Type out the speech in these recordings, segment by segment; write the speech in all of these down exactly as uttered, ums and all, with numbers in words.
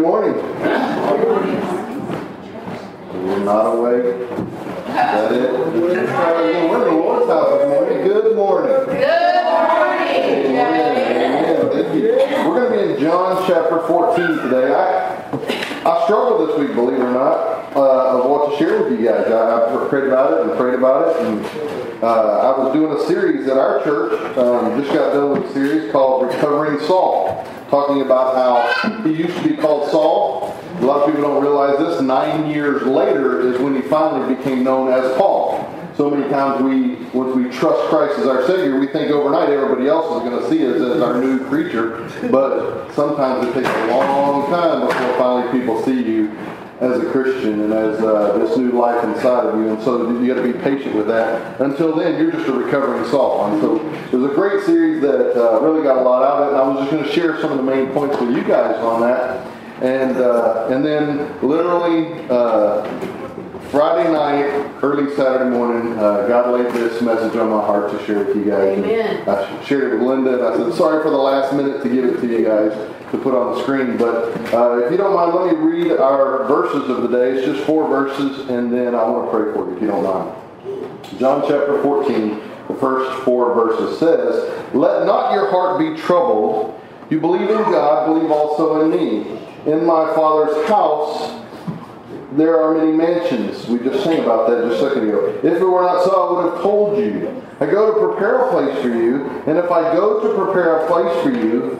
morning. We're not awake. Is that it? We're in the Lord's house this morning. Good morning. Good morning. Amen. Thank you. We're going to be in John chapter fourteen today. I I struggled this week, believe it or not, uh, of what to share with you guys. I, I prayed about it and prayed about it, and uh, I was doing a series at our church. Um, just got done with a series called Recovering Saul, talking about how he used to be called Saul. A lot of people don't realize this. Nine years later is when he finally became known as Paul. So many times we, once we trust Christ as our Savior, we think overnight everybody else is going to see us as our new creature. But sometimes it takes a long time before finally people see you as a Christian and as uh, this new life inside of you. And so you got to be patient with that. Until then, you're just a recovering Saul. And so it was a great series that uh, really got a lot out of it. And I was just going to share some of the main points with you guys on that. And uh, and then literally uh, Friday night, early Saturday morning, uh, God laid this message on my heart to share with you guys. Amen. I shared it with Linda, and I said, sorry for the last minute to give it to you guys to put on the screen. But uh, if you don't mind, let me read our verses of the day. It's just four verses, and then I want to pray for you if you don't mind. John chapter fourteen, the first four verses says, "Let not your heart be troubled. You believe in God, believe also in me. In my Father's house there are many mansions." We just sang about that just a second ago. "If it were not so, I would have told you. I go to prepare a place for you. And if I go to prepare a place for you,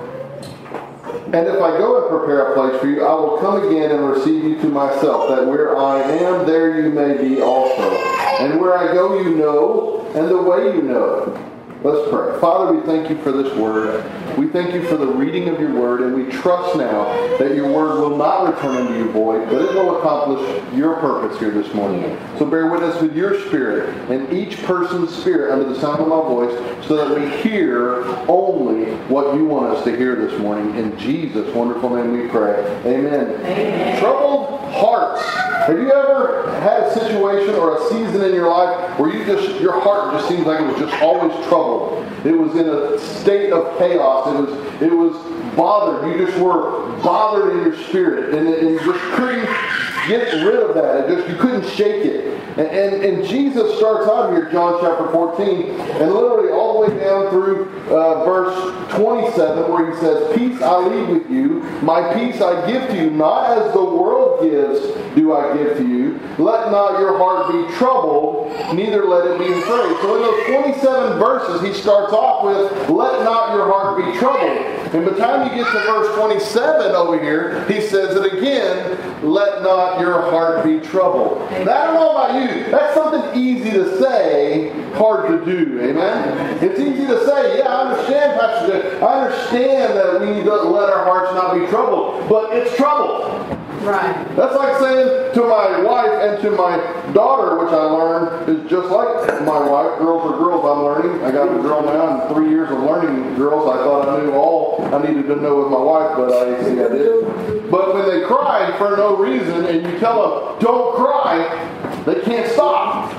and if I go and prepare a place for you, I will come again and receive you to myself, that where I am, there you may be also. And where I go, you know, and the way you know." Let's pray. Father, we thank you for this word. We thank you for the reading of your word, and we trust now that your word will not return unto you void, but it will accomplish your purpose here this morning. So bear witness with your spirit and each person's spirit under the sound of my voice, so that we hear only what you want us to hear this morning. In Jesus' wonderful name we pray. Amen. Amen. Troubled hearts. Have you ever had a situation or a season in your life where you just your heart just seems like it was just always troubled? It was in a state of chaos. It was it was bothered. You just were bothered in your spirit, and, and you just couldn't get rid of that. It just you couldn't shake it. And, and, and Jesus starts out here, John chapter fourteen, and literally all the way down through uh, verse twenty-seven, where he says, "Peace I leave with you, my peace I give to you, not as the world gives do I give to you. Let not your heart be troubled, neither let it be afraid." So in those twenty-seven verses, he starts off with, "Let not your heart be troubled." And by the time you get to verse twenty-seven over here, he says it again, "Let not your heart be troubled." Now, I don't know about you. That's something easy to say, hard to do. Amen? It's easy to say, yeah, I understand, Pastor Jay. I understand that we need to let our hearts not be troubled. But it's trouble. Right. That's like saying to my wife and to my daughter, which I learned is just like my wife. Girls are girls, I'm learning. I got a girl now, and three years of learning girls. I thought I knew all I needed to know with my wife, but I see I did. But when they cry for no reason, and you tell them, don't cry, they can't stop.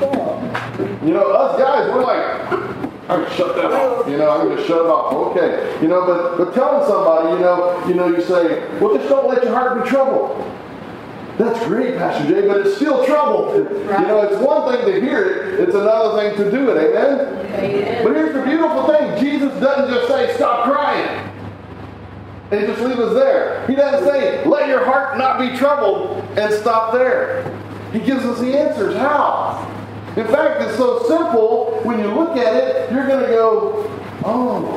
You know, us guys, we're like, I'm gonna shut that off. You know, I'm gonna shut it off. Okay. You know, but but telling somebody, you know, you know, you say, well, just don't let your heart be troubled. That's great, Pastor Jay, but it's still trouble. Right. You know, it's one thing to hear it, it's another thing to do it. Amen? Amen. But here's the beautiful thing. Jesus doesn't just say, stop crying, and just leave us there. He doesn't say, let your heart not be troubled, and stop there. He gives us the answers. How? In fact, it's so simple, when you look at it, you're going to go, oh,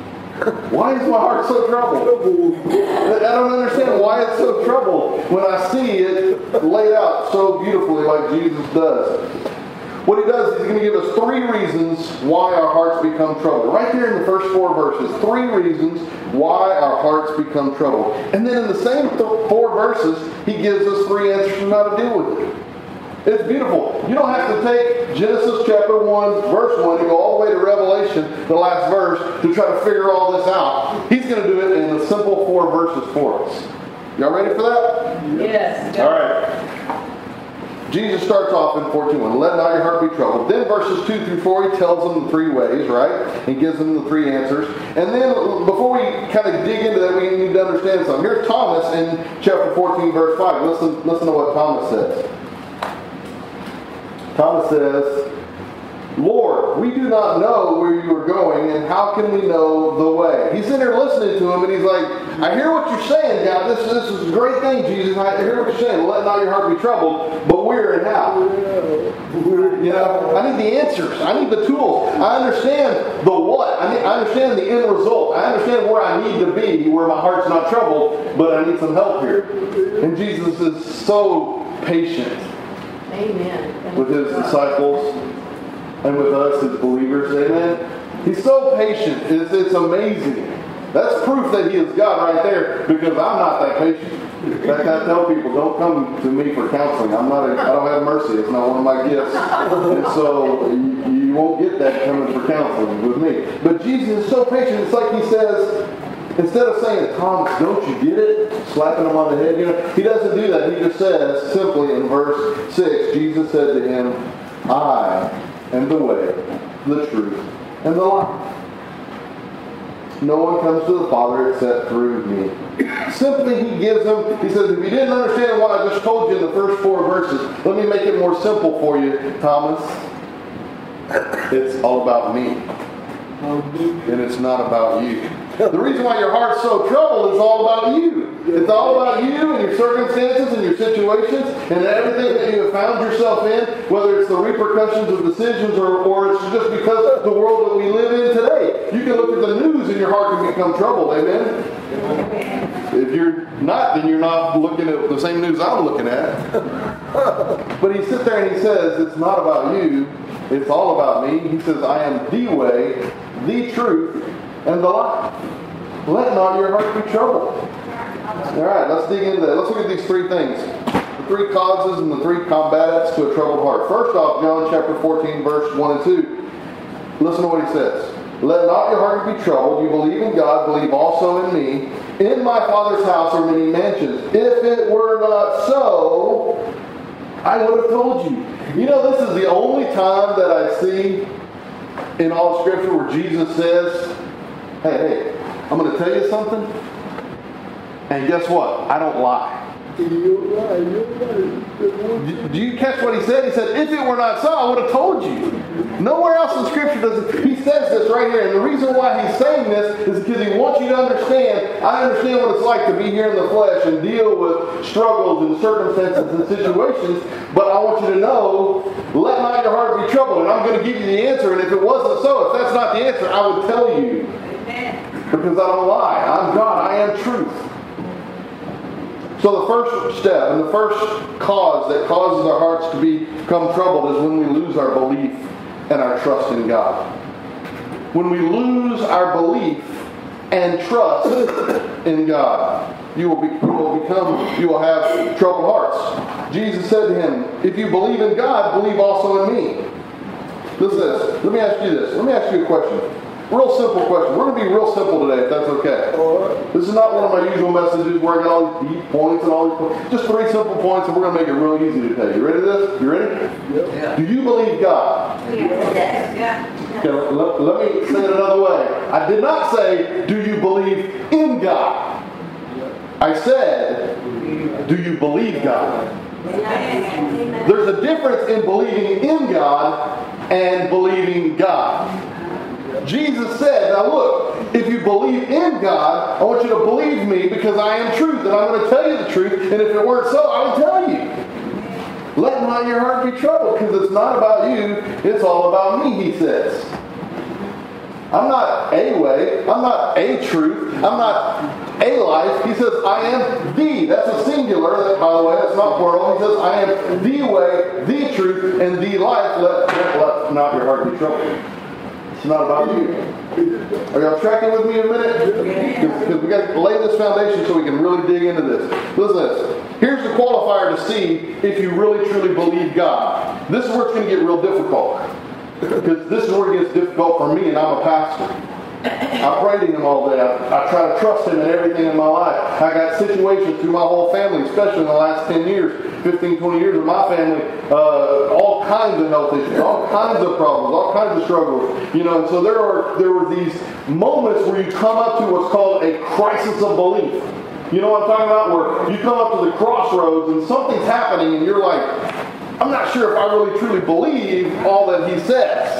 why is my heart so troubled? I don't understand why it's so troubled when I see it laid out so beautifully like Jesus does. What he does is he's going to give us three reasons why our hearts become troubled. Right there in the first four verses, three reasons why our hearts become troubled. And then in the same th- four verses, he gives us three answers on how to deal with it. It's beautiful. You don't have to take Genesis chapter one, verse one, and go all the way to Revelation, the last verse, to try to figure all this out. He's going to do it in the simple four verses for us. Y'all ready for that? Yes. All right. Jesus starts off in fourteen one, let not your heart be troubled. Then verses two through four, he tells them the three ways, right? He gives them the three answers. And then before we kind of dig into that, we need to understand something. Here's Thomas in chapter fourteen, verse five. Listen, listen to what Thomas says. Thomas says, Lord, we do not know where you are going, and how can we know the way? He's in there listening to him, and he's like, I hear what you're saying, God. This, this is a great thing, Jesus. I hear what you're saying. Let not your heart be troubled, but where and how? You know, I need the answers. I need the tools. I understand the what. I, need, I understand the end result. I understand where I need to be, where my heart's not troubled, but I need some help here. And Jesus is so patient Amen. with his disciples and with us as believers. Amen. He's so patient. It's, it's amazing. That's proof that he is God right there, because I'm not that patient. In fact, I tell people, don't come to me for counseling. I'm not. A, I don't have mercy. It's not one of my gifts. And so you, you won't get that coming for counseling with me. But Jesus is so patient. It's like he says, instead of saying, Thomas, don't you get it? Slapping him on the head. You know, he doesn't do that. He just says simply in verse six, Jesus said to him, I am the way, the truth, and the life. No one comes to the Father except through me. Simply, he gives them, he says, if you didn't understand what I just told you in the first four verses, let me make it more simple for you, Thomas. It's all about me. And it's not about you. The reason why your heart's so troubled is all about you. It's all about you and your circumstances and your situations and everything that you have found yourself in, whether it's the repercussions of decisions or, or it's just because of the world that we live in today. You can look at the news and your heart can become troubled. Amen? If you're not, then you're not looking at the same news I'm looking at. But he sits there and he says, it's not about you. It's all about me. He says, I am the way, the truth, and the life. Let not your heart be troubled. All right, let's dig into that. Let's look at these three things. The three causes and the three combats to a troubled heart. First off, John chapter fourteen, verse one and two. Listen to what he says. Let not your heart be troubled. You believe in God, believe also in me. In my Father's house are many mansions. If it were not so, I would have told you. You know, this is the only time that I see in all Scripture where Jesus says, hey, hey, I'm going to tell you something. And guess what? I don't lie. You're right, you're right. Do you catch what he said? He said, if it were not so, I would have told you. Nowhere else in Scripture does it. He says this right here. And the reason why he's saying this is because he wants you to understand, I understand what it's like to be here in the flesh and deal with struggles and circumstances and situations, but I want you to know, let not your heart be troubled. And I'm going to give you the answer. And if it wasn't so, if that's not the answer, I would tell you. Because I don't lie. I'm God. I am truth. So the first step and the first cause that causes our hearts to become troubled is when we lose our belief and our trust in God. When we lose our belief and trust in God, you will, be, you will become, you will have troubled hearts. Jesus said to him, if you believe in God, believe also in me. Listen to this. Let me ask you this. Let me ask you a question. Real simple question. We're going to be real simple today, if that's okay. Right. This is not one of my usual messages where I got all these deep points and all these points. Just three simple points, and we're going to make it real easy to tell you. Ready for this? You ready? Yep. Yeah. Do you believe God? Yeah. Okay, let, let me say it another way. I did not say, do you believe in God? I said, do you believe God? There's a difference in believing in God and believing God. Jesus said, now look, if you believe in God, I want you to believe me because I am truth and I'm going to tell you the truth. And if it weren't so, I would tell you. Let not your heart be troubled because it's not about you. It's all about me, he says. I'm not a way. I'm not a truth. I'm not a life. He says, I am the. That's a singular, by the way. That's not plural. He says, I am the way, the truth, and the life. Let, let not your heart be troubled. It's not about you. Are y'all tracking with me a minute? Because we got to lay this foundation so we can really dig into this. Listen to this. Here's the qualifier to see if you really truly believe God. This is where it's going to get real difficult. Because this is where it gets difficult for me, and I'm a pastor. I pray to him all day. I, I try to trust him in everything in my life. I got situations through my whole family, especially in the last ten years, fifteen, twenty years of my family, uh, all kinds of health issues, all kinds of problems, all kinds of struggles. You know, and so there are there were these moments where you come up to what's called a crisis of belief. You know what I'm talking about? Where you come up to the crossroads and something's happening and you're like, I'm not sure if I really truly believe all that he says.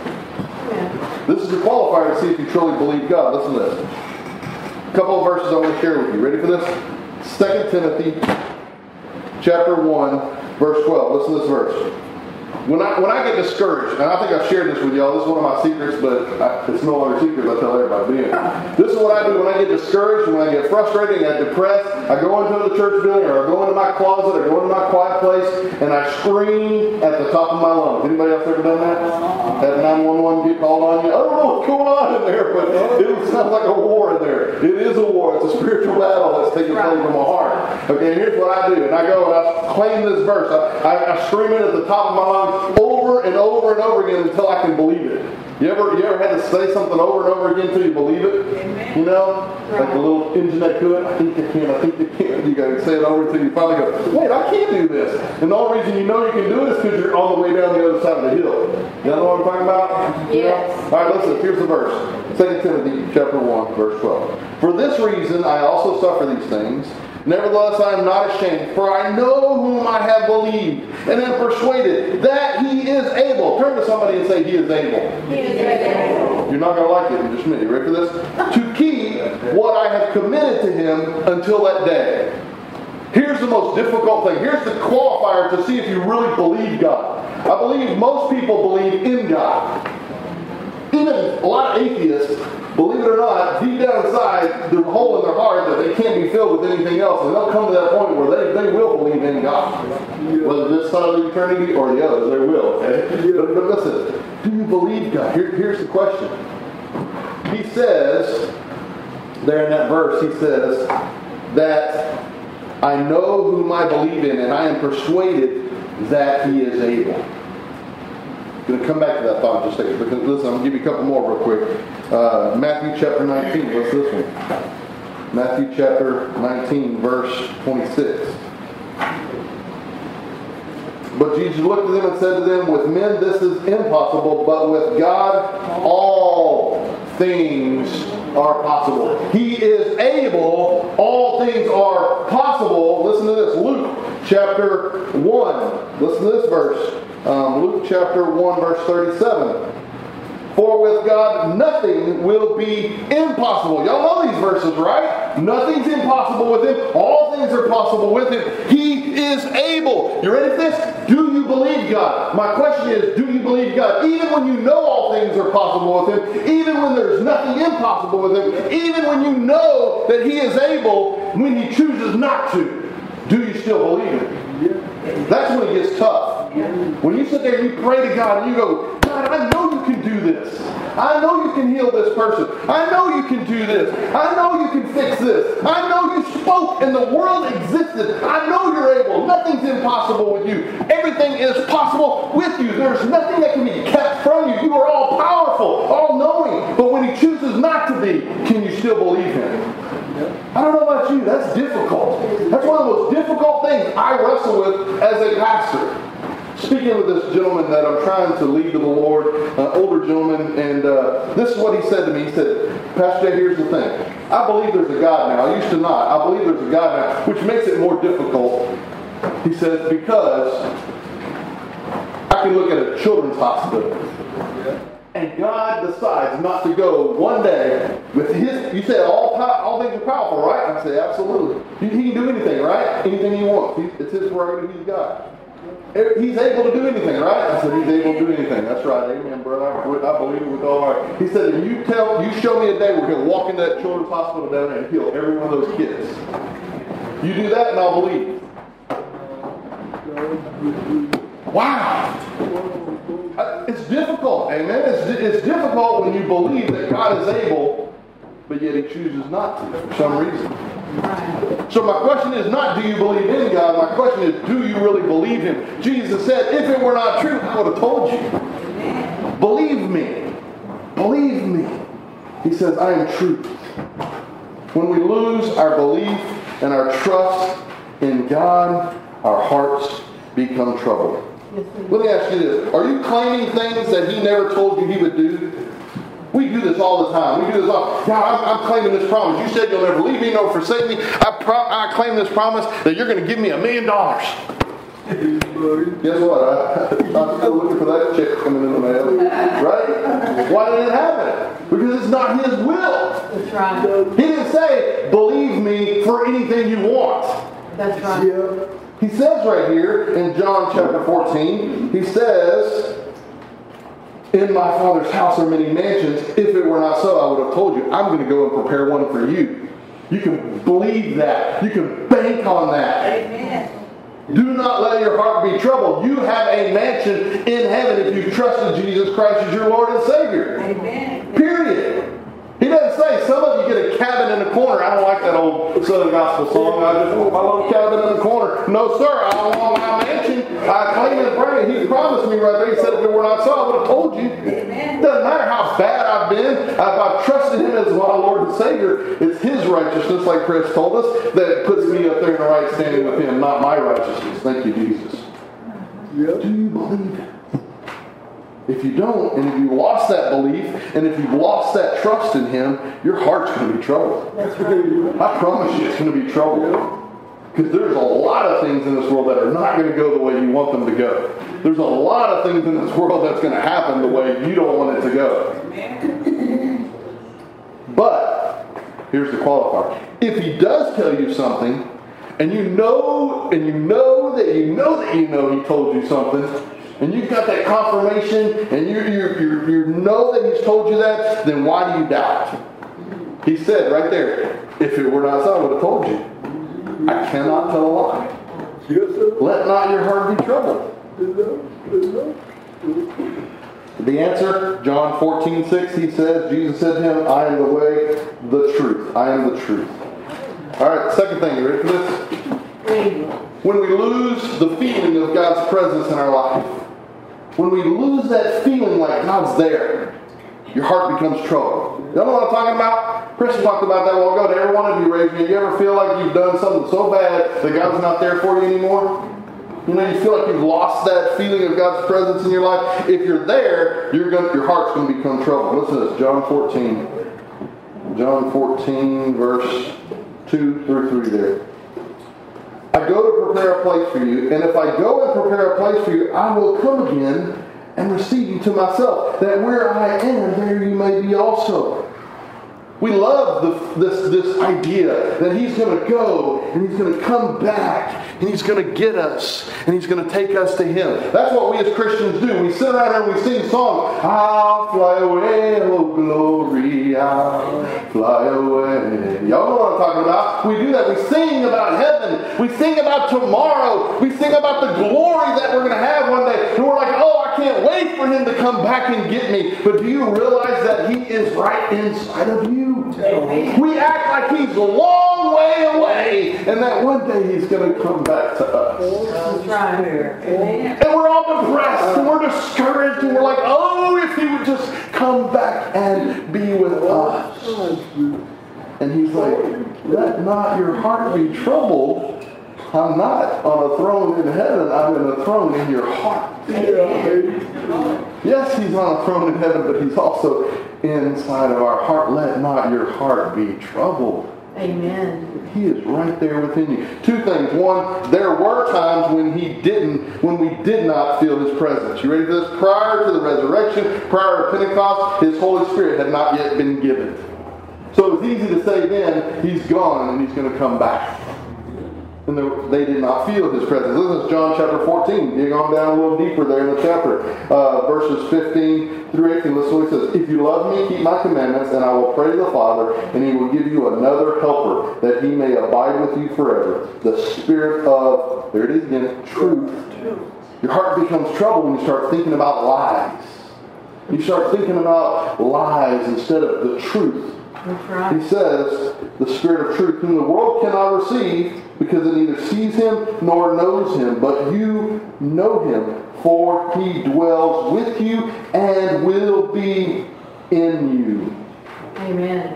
This is your qualifier to see if you truly believe God. Listen to this. A couple of verses I want to share with you. Ready for this? Second Timothy chapter one, verse twelve. Listen to this verse. When I when I get discouraged, and I think I've shared this with y'all, this is one of my secrets, but I, it's no longer secret. I tell everybody. This is what I do when I get discouraged, when I get frustrated, I get depressed. I go into the church building, or I go into my closet, or go into my quiet place, and I scream at the top of my lungs. Anybody else ever done that? Had nine one one get called on you? I don't know what's going on in there, but it sounds like a war in there. It is a war. It's a spiritual battle that's taking place in my heart. Okay, here's what I do, and I go and I claim this verse. I, I, I scream it at the top of my lungs over and over and over again until I can believe it. You ever you ever had to say something over and over again until you believe it? Amen. You know? Right. Like the little engine that could. I think I can, I think I can. You gotta say it over until you finally go, wait, I can't do this. And the only reason you know you can do it is because you're on the way down the other side of the hill. You know what I'm talking about? Yes. You know? Alright, listen, here's the verse. Second Timothy chapter one, verse twelve. For this reason I also suffer these things. Nevertheless, I am not ashamed, for I know whom I have believed, and am persuaded that he is able. Turn to somebody and say, he is able. He is able. You're not going to like it in just a minute. You ready for this? To keep what I have committed to him until that day. Here's the most difficult thing. Here's the qualifier to see if you really believe God. I believe most people believe in God. Even a lot of atheists, believe it or not, deep down inside, there's a hole in their heart that they can't be filled with anything else. And they'll come to that point where they, they will believe in God. Whether this side of eternity or the other, they will. Okay? But, but listen, do you believe God? Here, here's the question. He says, there in that verse, he says that I know whom I believe in, and I am persuaded that he is able. I'm going to come back to that thought in just a second. Because listen, I'm going to give you a couple more real quick. Uh, Matthew chapter nineteen. What's this one? Matthew chapter nineteen, verse twenty-six. But Jesus looked at them and said to them, with men this is impossible, but with God all things are possible. He is able. All things are possible. Listen to this. Luke chapter one. Listen to this verse. Um, Luke chapter one, verse thirty-seven. For with God nothing will be impossible. Y'all know these verses, right? Nothing's impossible with him. All things are possible with him. He is able. You ready for this? Do you believe God? My question is, do you believe God? Even when you know all things are possible with him, even when there's nothing impossible with him, even when you know that he is able, when he chooses not to, do you still believe him? That's when it gets tough. When you sit there and you pray to God and you go, God, I know you can do this. I know you can heal this person. I know you can do this. I know you can fix this. I know you spoke and the world existed. I know you're able. Nothing's impossible with you. Everything is possible with you. There's nothing that can be kept from you. You are all powerful, all knowing. But when he chooses not to be, can you still believe him? I don't know about you. That's difficult. That's one of the most difficult things I wrestle with as a pastor. Speaking with this gentleman that I'm trying to lead to the Lord, an older gentleman, and uh, this is what he said to me. He said, Pastor Jay, here's the thing. I believe there's a God now. I used to not. I believe there's a God now, which makes it more difficult. He says, because I can look at a children's hospital. And God decides not to go one day with his, you said all all things are powerful, right? I say, absolutely. He, he can do anything, right? Anything he wants. He, it's his prerogative. He's God. He's able to do anything, right? I said, he's able to do anything. That's right. Amen, brother. I, I believe it with all my heart. He said, if you tell, you show me a day where he'll walk into that children's hospital down there and heal every one of those kids. You do that and I'll believe. Wow. It's difficult, amen. It's, it's difficult when you believe that God is able, but yet he chooses not to for some reason. So my question is not, do you believe in God? My question is, do you really believe him? Jesus said, if it were not true, I would have told you. Believe me. Believe me. He says, I am truth. When we lose our belief and our trust in God, our hearts become troubled. Let me ask you this. Are you claiming things that He never told you He would do? We do this all the time. We do this all. God, I'm, I'm claiming this promise. You said you'll never leave me nor forsake me. I, pro- I claim this promise that you're going to give me a million dollars. Guess what? I, I'm still looking for that check coming in the mail. Right? Why didn't it happen? Because it's not His will. That's right. He didn't say, believe me for anything you want. That's right. Yeah. He says right here in John chapter fourteen, He says, in my Father's house are many mansions. If it were not so, I would have told you. I'm going to go and prepare one for you. You can believe that. You can bank on that. Amen. Do not let your heart be troubled. You have a mansion in heaven if you trusted Jesus Christ as your Lord and Savior. Amen. Period. He doesn't say, some of you get a cabin in the corner. I don't like that old Southern Gospel song. I just want my little cabin in the corner. No, sir. I want my mansion. I claim and pray. He promised me right there. He said, if it were not so, I would have told you. It doesn't matter how bad I've been. If I've trusted Him as my Lord and Savior, it's His righteousness, like Chris told us, that puts me up there in the right standing with Him, not my righteousness. Thank you, Jesus. Yep. Do you believe it? If you don't, and if you lost that belief, and if you've lost that trust in Him, your heart's going to be troubled. That's right. I promise you it's going to be troubled. Because there's a lot of things in this world that are not going to go the way you want them to go. There's a lot of things in this world that's going to happen the way you don't want it to go. But, here's the qualifier. If He does tell you something, and you know, and you know that you know that you know He told you something, and you've got that confirmation, and you, you, you, you know that He's told you that, then why do you doubt? He said right there, if it were not so, I would have told you. I cannot tell a lie. Yes, sir. Let not your heart be troubled. Enough. Enough. The answer, John fourteen six, He says, Jesus said to him, I am the way, the truth. I am the truth. All right, second thing, you ready for this? When we lose the feeling of God's presence in our life, when we lose that feeling like God's there, your heart becomes troubled. You know what I'm talking about? Chris talked about that a while ago. To every one of you raised me. You ever feel like you've done something so bad that God's not there for you anymore? You know, you feel like you've lost that feeling of God's presence in your life. If you're there, you're going, your heart's going to become troubled. Listen to this, John fourteen. John fourteen, verse two through three there. I go to prepare a place for you, and if I go and prepare a place for you, I will come again and receive you to myself, that where I am, there you may be also. We love the, this, this idea that He's going to go and He's going to come back and He's going to get us and He's going to take us to Him. That's what we as Christians do. We sit around here and we sing songs. I'll fly away, oh glory, I'll fly away. Y'all know what I'm talking about. We do that. We sing about heaven. We sing about tomorrow. We sing about the glory that we're going to have one day. And we're like, oh, I can't wait for Him to come back and get me. But do you realize that He is right inside of you? Amen. We act like He's a long way away, and that one day He's going to come back to us. That's right. Amen. And we're all depressed, and we're discouraged, and we're like, oh, if He would just come back and be with us. And He's like, let not your heart be troubled. I'm not on a throne in heaven. I'm in a throne in your heart. Yes, He's on a throne in heaven, but He's also inside of our heart. Let not your heart be troubled. Amen. He is right there within you. Two things. One, there were times when He didn't, when we did not feel His presence. You ready for this? Prior to the resurrection, prior to Pentecost, His Holy Spirit had not yet been given. So it's easy to say then, He's gone and He's going to come back. And they did not feel His presence. This is John chapter fourteen. Dig on down a little deeper there in the chapter. Uh, verses fifteen through eighteen. Listen to what He says. If you love me, keep my commandments, and I will pray to the Father, and He will give you another helper, that He may abide with you forever. The Spirit of, there it is again, truth. Your heart becomes troubled when you start thinking about lies. You start thinking about lies instead of the truth. That's right. He says, the Spirit of truth, whom the world cannot receive, because it neither sees Him nor knows Him. But you know Him, for He dwells with you and will be in you. Amen.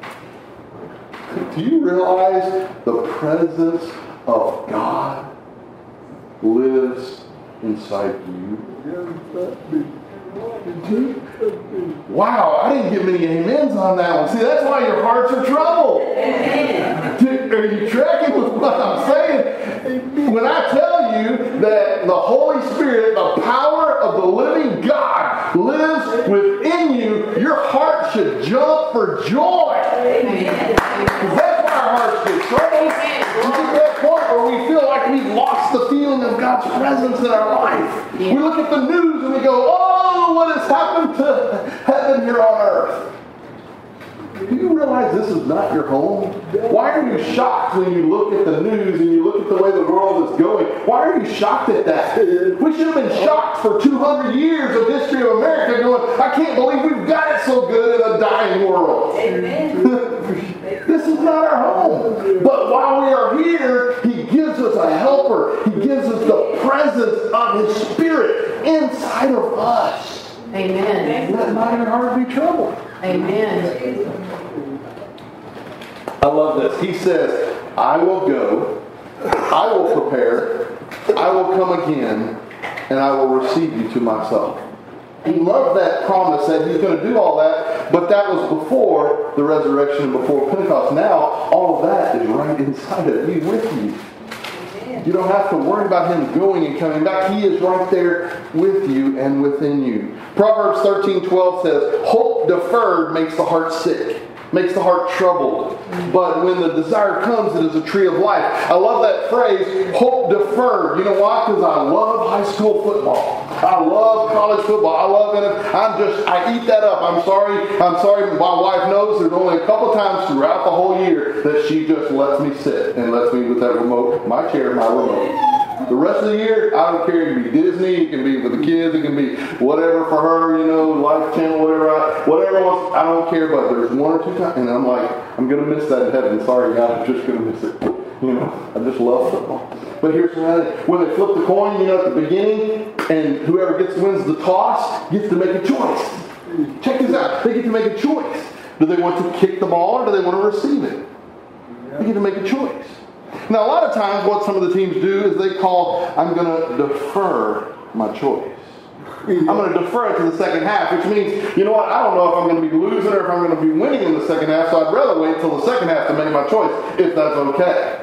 Do you realize the presence of God lives inside you? Wow, I didn't get many amens on that one. See, that's why your hearts are troubled. Are you tracking with what I'm saying? When I tell you that the Holy Spirit, the power of the living God, lives within you, your heart should jump for joy. Because that's why our hearts get troubled. We get to that point where we feel like we've lost the feeling of God's presence in our life. We look at the news and we go, oh, what has happened to heaven here on earth? Do you realize this is not your home? Why are you shocked when you look at the news and you look at the way the world is going? Why are you shocked at that? We should have been shocked for two hundred years of history of America going, I can't believe we've got it so good in a dying world. This is not our home. But while we are here, He gives us a helper. He gives us the presence of His Spirit inside of us. Amen. Let not your heart be troubled. Amen. I love this. He says, I will go, I will prepare, I will come again, and I will receive you to myself. He loved that promise that He's going to do all that, but that was before the resurrection and before Pentecost. Now, all of that is right inside of you, with you. You don't have to worry about Him going and coming back. He is right there with you and within you. Proverbs thirteen twelve says, hope deferred makes the heart sick, makes the heart troubled. But when the desire comes, it is a tree of life. I love that phrase, hope deferred. You know why? Because I love high school football. I love college football. I love it. I'm just, I eat that up. I'm sorry. I'm sorry. My wife knows there's only a couple times throughout the whole year that she just lets me sit and lets me with that remote, my chair, my remote. The rest of the year, I don't care. It can be Disney, it can be with the kids, it can be whatever for her, you know, Life Channel, whatever. I, whatever else, I don't care. But there's one or two times, and I'm like, I'm going to miss that in heaven. Sorry, God, I'm just going to miss it. You know, I just love football. But here's the reality. When they flip the coin, you know, at the beginning, and whoever gets wins the toss gets to make a choice. Check this out. They get to make a choice. Do they want to kick the ball or do they want to receive it? They get to make a choice. Now, a lot of times what some of the teams do is they call, I'm going to defer my choice. I'm going to defer it to the second half, which means, you know what, I don't know if I'm going to be losing or if I'm going to be winning in the second half, so I'd rather wait until the second half to make my choice, if that's okay.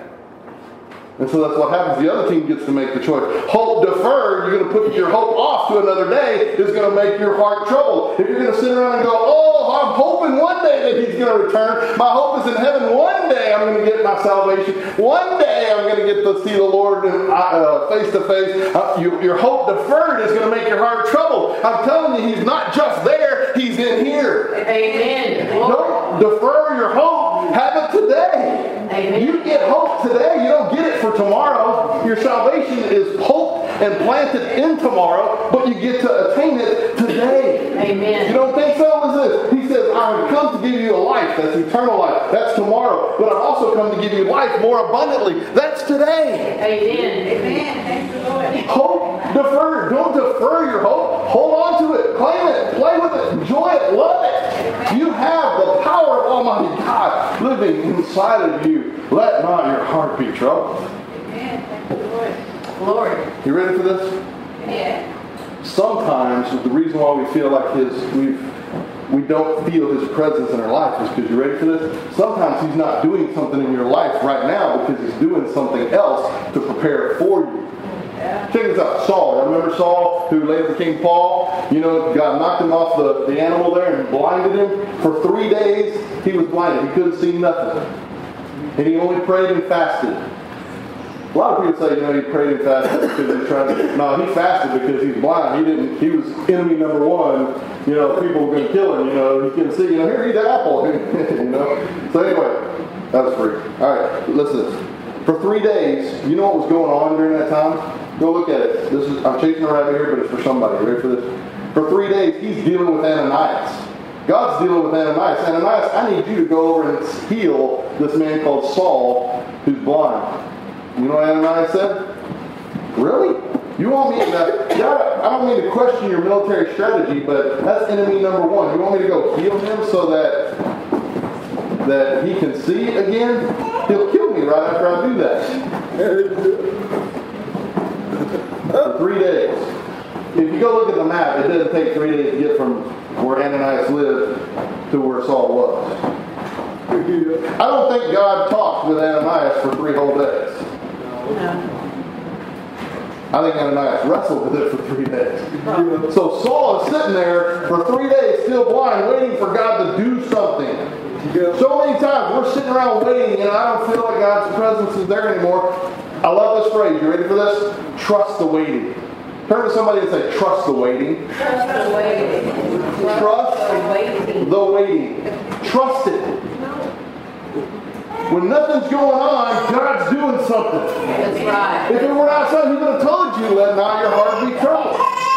And so that's what happens. The other team gets to make the choice. Hope deferred, you're going to put your hope off to another day, is going to make your heart troubled. If you're going to sit around and go, oh, I'm hoping one day that He's going to return. My hope is in heaven. One day I'm going to get my salvation. One day I'm going to get to see the Lord uh, face to face. Uh, you, your hope deferred is going to make your heart troubled. I'm telling you, He's not just there. He's in here. Amen. Don't defer your hope. Have it today. Amen. You get hope today. You don't get it for tomorrow. Your salvation is hope and planted in tomorrow, but you get to attain it today. Amen. You don't think so? Is this? He says, I have come to give you a life. That's eternal life. That's tomorrow. But I've also come to give you life more abundantly. That's today. Amen. Amen. Thank you, Lord. Hope deferred. Don't defer your hope. Hold on to it. Claim it. Play with it. Enjoy it. Love it. You have the power of Almighty God living inside of you. Let not your heart be troubled. Amen. Thank you, Lord. Lord. You ready for this? Yeah. Sometimes the reason why we feel like his we've we don't feel His presence in our life is because, you ready for this? Sometimes He's not doing something in your life right now because He's doing something else to prepare it for you. Yeah. Check this out. Saul. Remember Saul who laid with King Paul? You know, God knocked him off the, the animal there and blinded him. For three days he was blinded. He couldn't see nothing. And he only prayed and fasted. A lot of people say, you know, he prayed and fasted because he's trying to... No, he fasted because he's blind. He didn't. He was enemy number one. You know, people were going to kill him. You know, he couldn't see. You know, here, eat the apple. You know. So anyway, that was free. All right, listen to this. For three days, you know what was going on during that time? Go look at it. This is I'm chasing a rabbit here, but it's for somebody. Ready for this? For three days, he's dealing with Ananias. God's dealing with Ananias. Ananias, I need you to go over and heal this man called Saul who's blind. You know what Ananias said? Really? You want me to... God, I don't mean to question your military strategy, but that's enemy number one. You want me to go heal him so that that he can see again, he'll kill me right after I do that. For three days. If you go look at the map, it doesn't take three days to get from where Ananias lived to where Saul was. I don't think God talked with Ananias for three whole days. No. I think Ananias wrestled with it for three days. So Saul is sitting there for three days, still blind, waiting for God to do something. So many times we're sitting around waiting, and I don't feel like God's presence is there anymore. I love this phrase. You ready for this? Trust the waiting. Turn to somebody and say, trust the waiting. Trust the waiting. Trust the waiting. the waiting. Trust it. When nothing's going on, God's doing something. That's right. If it were not so, He would have told you, let not your heart be troubled.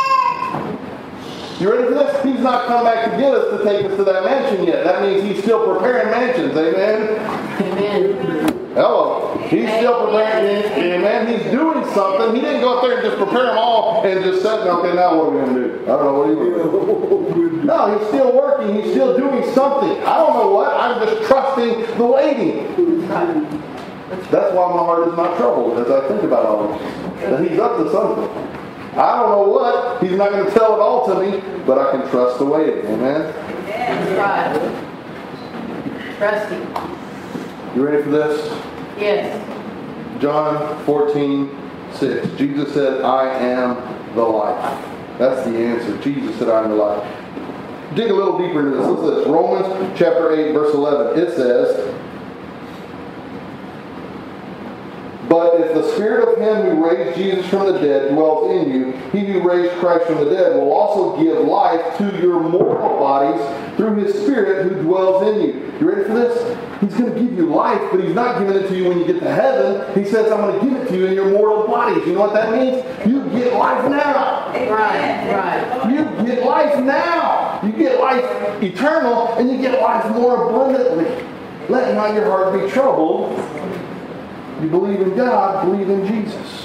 You ready for this? He's not come back to get us to take us to that mansion yet. That means He's still preparing mansions. Amen? Amen. Hello. He's still preparing. Amen. He's doing something. He didn't go up there and just prepare them all and just said, okay, now what are we going to do? I don't know. What are you going to do? No, He's still working. He's still doing something. I don't know what. I'm just trusting the waiting. That's why my heart is not troubled as I think about all this. That He's up to something. I don't know what. He's not going to tell it all to me, but I can trust the waiting. Amen? That's right. Trust Him. You ready for this? Yes. John fourteen six. Jesus said, I am the life. That's the answer. Jesus said, I am the life. Dig a little deeper into this. Listen to this. Romans chapter eight, verse eleven. It says, but if the Spirit of Him who raised Jesus from the dead dwells in you, He who raised Christ from the dead will also give life to your mortal bodies through His Spirit who dwells in you. You ready for this? He's going to give you life, but He's not giving it to you when you get to heaven. He says, I'm going to give it to you in your mortal bodies. You know what that means? You get life now. Right, right. You get life now. You get life eternal, and you get life more abundantly. Let not your heart be troubled. You believe in God, believe in Jesus.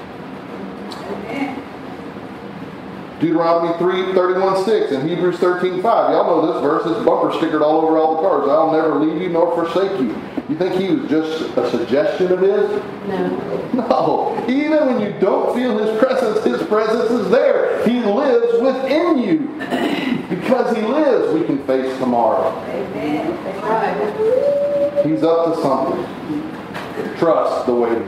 Deuteronomy three thirty-one six and Hebrews thirteen five. Y'all know this verse. It's bumper stickered all over all the cars. I'll never leave you nor forsake you. You think He was just a suggestion of His? No. No. Even when you don't feel His presence, His presence is there. He lives within you. Because He lives, we can face tomorrow. Amen. That's right. He's up to something. Trust the waiting.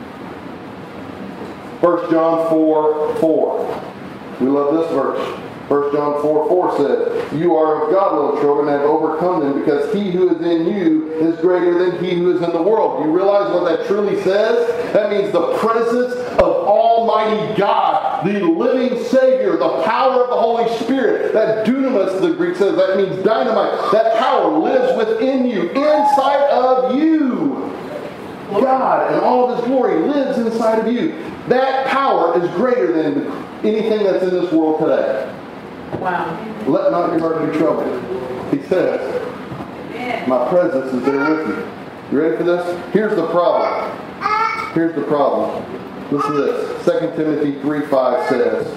First John four four. We love this verse. First John four four says, you are of God, little children, and have overcome them, because He who is in you is greater than he who is in the world. Do you realize what that truly says? That means the presence of Almighty God, the living Savior, the power of the Holy Spirit. That dunamis, the Greek says, that means dynamite. That power lives within you, inside of you. God and all of His glory lives inside of you. That power is greater than anything that's in this world today. Wow. Let not your heart be troubled. He says, my presence is there with you. You ready for this? Here's the problem. Here's the problem. Listen to this. Second Timothy three five says,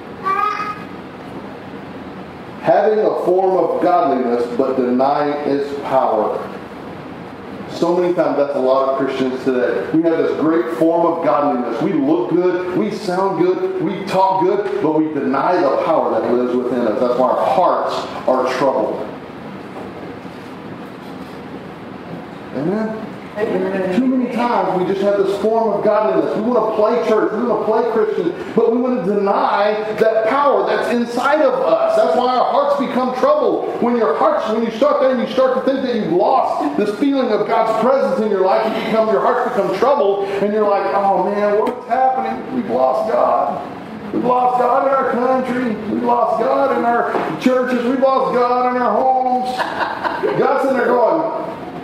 having a form of godliness but denying its power. So many times that's a lot of Christians today. We have this great form of godliness. We look good, we sound good, we talk good, but we deny the power that lives within us. That's why our hearts are troubled. Amen? Too many times we just have this form of godliness. We want to play church, we want to play Christian, but we want to deny that power that's inside of us. That's why our hearts become troubled. When your hearts, when you start there and you start to think that you've lost this feeling of God's presence in your life, you become, your hearts become troubled, and you're like, oh man, what's happening? We've lost God. We've lost God in our country. We've lost God in our churches. We've lost God in our homes. God's in there going,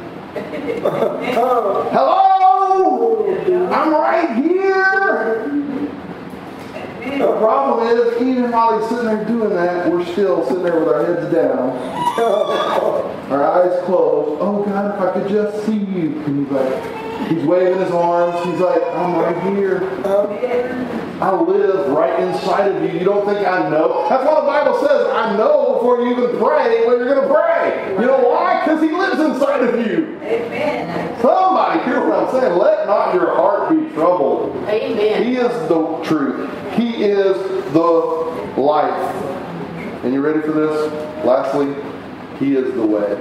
hello! I'm right here! The problem is, even while He's sitting there doing that, we're still sitting there with our heads down, our eyes closed. Oh God, if I could just see you. And He's like, He's waving His arms. He's like, I'm right here. I live right inside of you. You don't think I know? That's why the Bible says, I know before you even pray what you're going to pray. You know why? Because he lives inside of you. Amen. Somebody hear what I'm saying. Let not your heart be troubled. Amen. He is the truth. He is the life. And you ready for this? Lastly, he is the way.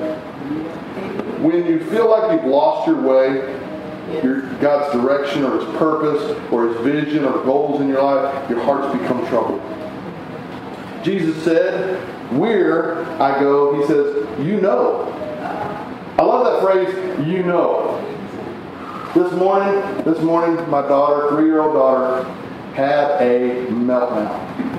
When you feel like you've lost your way, your God's direction or his purpose or his vision or goals in your life, your hearts become troubled. Jesus said, where I go, he says, you know. I love that phrase, you know. This morning, this morning, my daughter, three-year-old daughter, had a meltdown.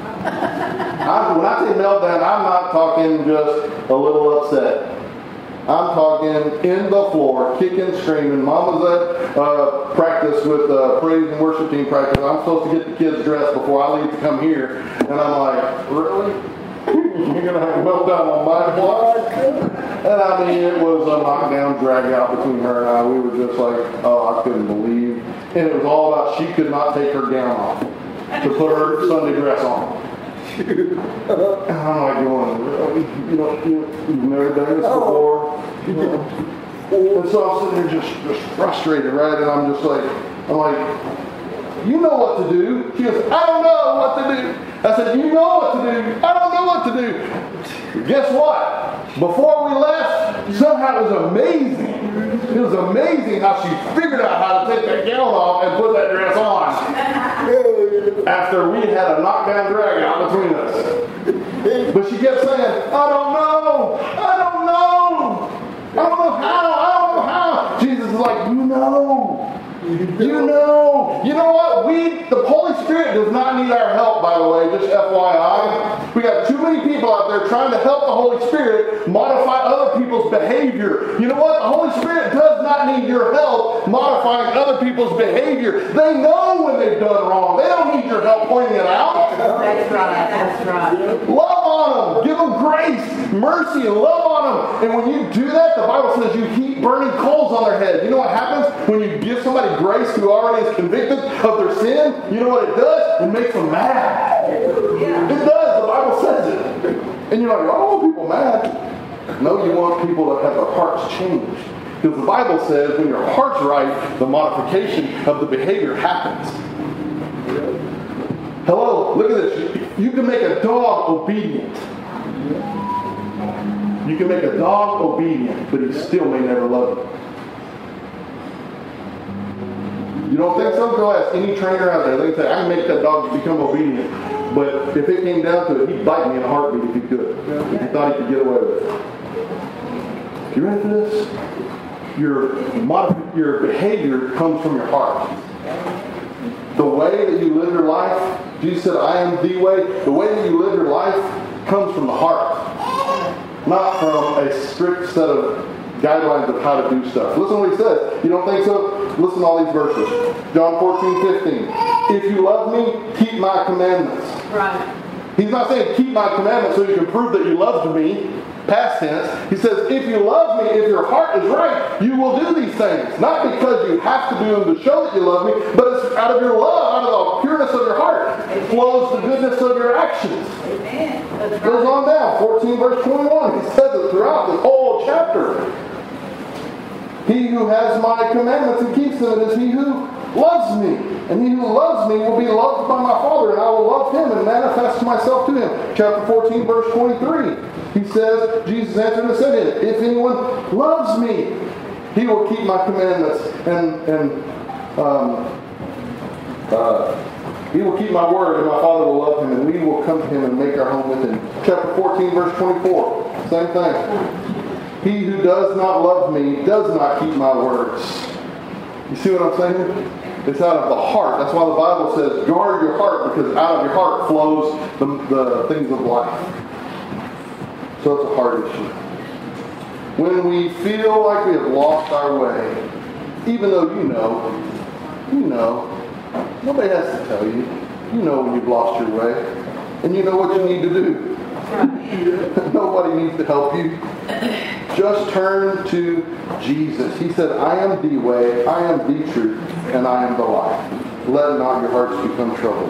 I, when I say meltdown, I'm not talking just a little upset. I'm talking in the floor, kicking, screaming. Mom was at uh, practice with uh, praise and worship team practice. I'm supposed to get the kids dressed before I leave to come here. And I'm like, really? You're going to have a meltdown on my block? And I mean, it was a knockdown, drag out between her and I. We were just like, oh, I couldn't believe. And it was all about she could not take her gown off to put her Sunday dress on. And I'm like going, really? You know, you, you've never done this before? You know? And so I'm sitting there just, just frustrated, right? And I'm just like, I'm like, you know what to do. She goes, I don't know what to do. I said, you know what to do. I don't know what to do. Guess what? Before we left, somehow it was amazing. It was amazing how she figured out how to take that gown off and put that dress on. After we had a knockdown drag out between us. But she kept saying, I don't know. I don't know. I don't know how. I don't know how. Jesus is like, you know. You know. You know what? We, the Holy Spirit does not need our help, by the way, just F Y I. We got too many people out there trying to help the Holy Spirit modify other people's behavior. You know what? The Holy Spirit does not need your help modifying other people's behavior. They know when they've done wrong. They don't need your help pointing it out. That's right. That's right. Love on them. Give them grace, mercy, and love on them. And when you do that, the Bible says you heap burning coals on their head. You know what happens when you give somebody grace who already is convicted of their sin? You know what it does? It makes them mad. It does. The Bible says it. And you're like, oh, people mad. No, you want people to have their hearts changed. Because the Bible says when your heart's right, the modification of the behavior happens. Hello, look at this. You can make a dog obedient. You can make a dog obedient, but he still may never love you. You don't think so? Go ask any trainer out there. They can say, I can make that dog become obedient. But if it came down to it, he'd bite me in a heartbeat if he could. If he thought he could get away with it. You ready for this? Your, modif- your behavior comes from your heart. The way that you live your life, Jesus said, I am the way. The way that you live your life comes from the heart. Not from a strict set of guidelines of how to do stuff. Listen to what he says. You don't think so? Listen to all these verses. John fourteen, fifteen. If you love me, keep my commandments. Right. He's not saying keep my commandments so you can prove that you loved me. Past tense. He says, if you love me, if your heart is right, you will do these things. Not because you have to do them to show that you love me, but it's out of your love, out of the pureness of your heart, flows the goodness of your actions. Amen. It goes on down. fourteen verse twenty-one. He says it throughout this whole chapter. He who has my commandments and keeps them is he who loves me. And he who loves me will be loved by my Father, and I will love him and manifest myself to him. Chapter fourteen, verse twenty-three. He says, Jesus answered and said, if anyone loves me, he will keep my commandments, and and um, uh, he will keep my word, and my Father will love him, and we will come to him and make our home with him. Chapter fourteen, verse twenty-four. Same thing. He who does not love me does not keep my words. You see what I'm saying? It's out of the heart. That's why the Bible says, guard your heart, because out of your heart flows the, the things of life. So it's a heart issue. When we feel like we have lost our way, even though you know, you know, nobody has to tell you. You know when you've lost your way. And you know what you need to do. Nobody needs to help you. Just turn to Jesus. He said, I am the way, I am the truth, and I am the life. let not your hearts become troubled.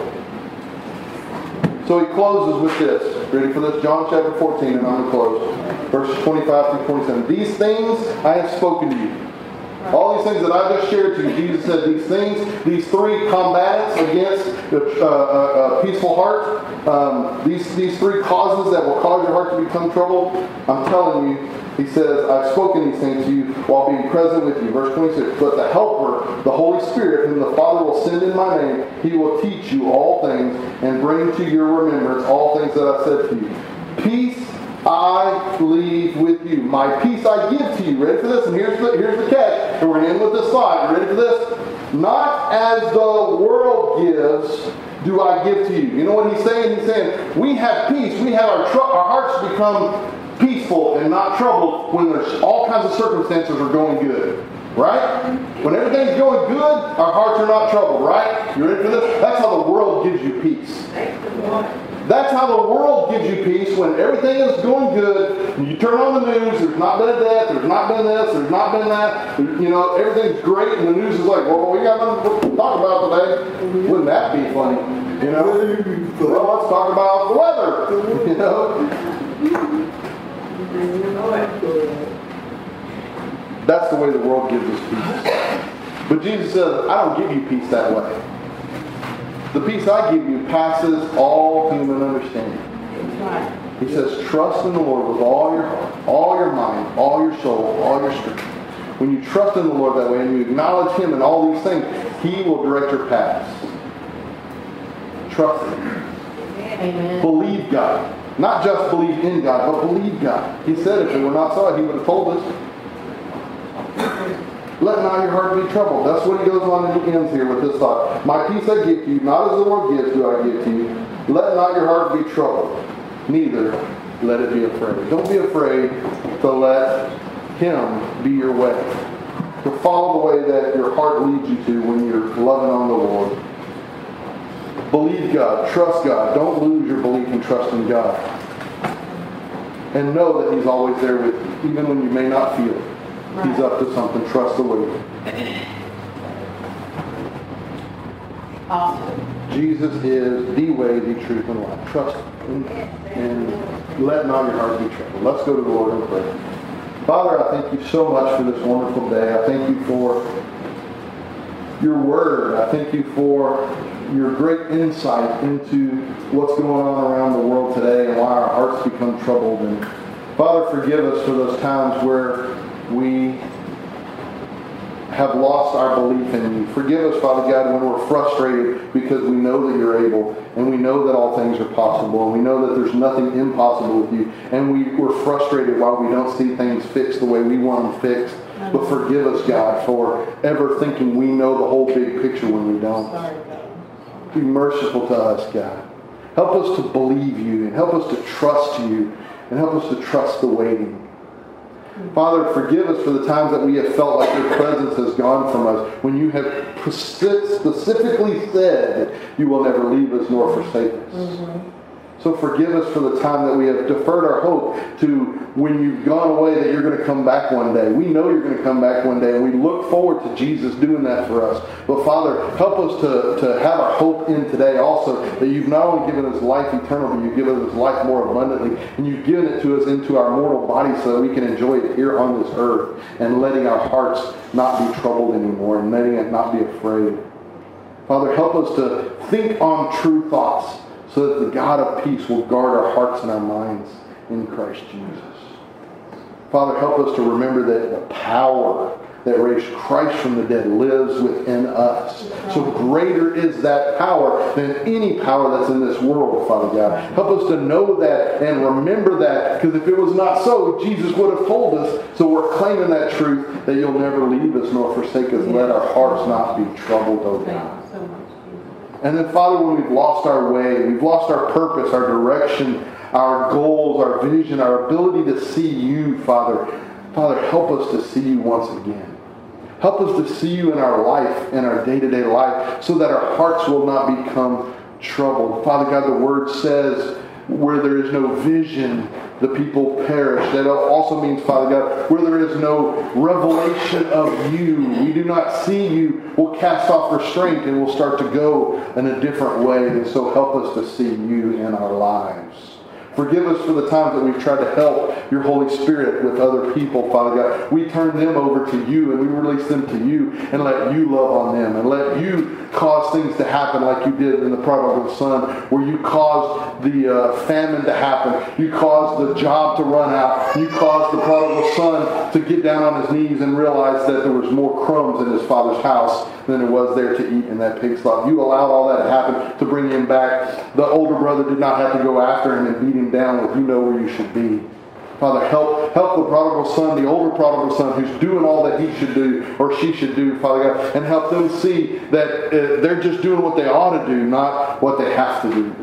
So he closes with this. Ready for this? John chapter fourteen, and I'm going to close. Verses twenty-five through twenty-seven. These things I have spoken to you. All these things that I just shared to you, Jesus said these things, these three combatants against a, a, a peaceful heart, um, these, these three causes that will cause your heart to become troubled, I'm telling you, he says, I've spoken these things to you while being present with you. Verse twenty-six, but the Helper, the Holy Spirit, whom the Father will send in my name, he will teach you all things and bring to your remembrance all things that I said to you. Peace I leave with you. My peace I give to you. Ready for this? And here's the, here's the catch. And we're going to end with this slide. Ready for this? Not as the world gives do I give to you. You know what he's saying? He's saying, we have peace. We have our, tr- our hearts become peaceful and not troubled when there's all kinds of circumstances are going good. Right? When everything's going good, our hearts are not troubled. Right? You ready for this? That's how the world gives you peace. That's how the world gives you peace when everything is going good. And you turn on the news, there's not been a death, there's not been this, there's not been that. You know, everything's great, and the news is like, well, we got nothing to talk about today. Wouldn't that be funny? You know? Well, let's talk about the weather. You know? That's the way the world gives us peace. But Jesus says, I don't give you peace that way. The peace I give you passes all human understanding. He says, trust in the Lord with all your heart, all your mind, all your soul, all your strength. When you trust in the Lord that way and you acknowledge Him in all these things, He will direct your paths. Trust Him. Amen. Believe God. Not just believe in God, but believe God. He said if it were not so, He would have told us. Let not your heart be troubled. That's what he goes on and he ends here with this thought. My peace I give to you, not as the world gives do I give to you. Let not your heart be troubled. Neither let it be afraid. Don't be afraid to let Him be your way. To follow the way that your heart leads you to when you're loving on the Lord. Believe God. Trust God. Don't lose your belief and trust in God. And know that He's always there with you, even when you may not feel it. He's up to something. Trust the Lord. Awesome. Jesus is the way, the truth, and life. Trust Him and let not your heart be troubled. Let's go to the Lord in prayer. Father, I thank you so much for this wonderful day. I thank you for your word. I thank you for your great insight into what's going on around the world today and why our hearts become troubled. And Father, forgive us for those times where we have lost our belief in you. Forgive us, Father God, when we're frustrated because we know that you're able and we know that all things are possible and we know that there's nothing impossible with you, and we, we're frustrated while we don't see things fixed the way we want them fixed. But forgive us, God, for ever thinking we know the whole big picture when we don't. Be merciful to us, God. Help us to believe you and help us to trust you and help us to trust the waiting. Father, forgive us for the times that we have felt like your presence has gone from us when you have specifically said you will never leave us nor forsake us. Mm-hmm. So forgive us for the time that we have deferred our hope to when you've gone away that you're going to come back one day. We know you're going to come back one day, and we look forward to Jesus doing that for us. But Father, help us to, to have our hope in today also, that you've not only given us life eternal, but you've given us life more abundantly, and you've given it to us into our mortal body so that we can enjoy it here on this earth, and letting our hearts not be troubled anymore, and letting it not be afraid. Father, help us to think on true thoughts, so that the God of peace will guard our hearts and our minds in Christ Jesus. Father, help us to remember that the power that raised Christ from the dead lives within us. So greater is that power than any power that's in this world, Father God. Help us to know that and remember that, because if it was not so, Jesus would have told us. So we're claiming that truth, that you'll never leave us nor forsake us. Let our hearts not be troubled, oh God. And then, Father, when we've lost our way, we've lost our purpose, our direction, our goals, our vision, our ability to see you, Father, Father, help us to see you once again. Help us to see you in our life, in our day-to-day life, so that our hearts will not become troubled. Father God, the Word says, where there is no vision, the people perish. That also means, Father God, where there is no revelation of you, we do not see you, we'll cast off restraint and we'll start to go in a different way. And so help us to see you in our lives. Forgive us for the times that we've tried to help your Holy Spirit with other people, Father God. We turn them over to you and we release them to you and let you love on them and let you cause things to happen like you did in the prodigal son, where you caused the uh, famine to happen. You caused the job to run out. You caused the prodigal son to get down on his knees and realize that there was more crumbs in his father's house than there was there to eat in that pig slop. You allowed all that to happen to bring him back. The older brother did not have to go after him and beat him down with, you know where you should be. Father, help help the prodigal son, the older prodigal son, who's doing all that he should do or she should do, Father God, and help them see that uh, they're just doing what they ought to do, not what they have to do.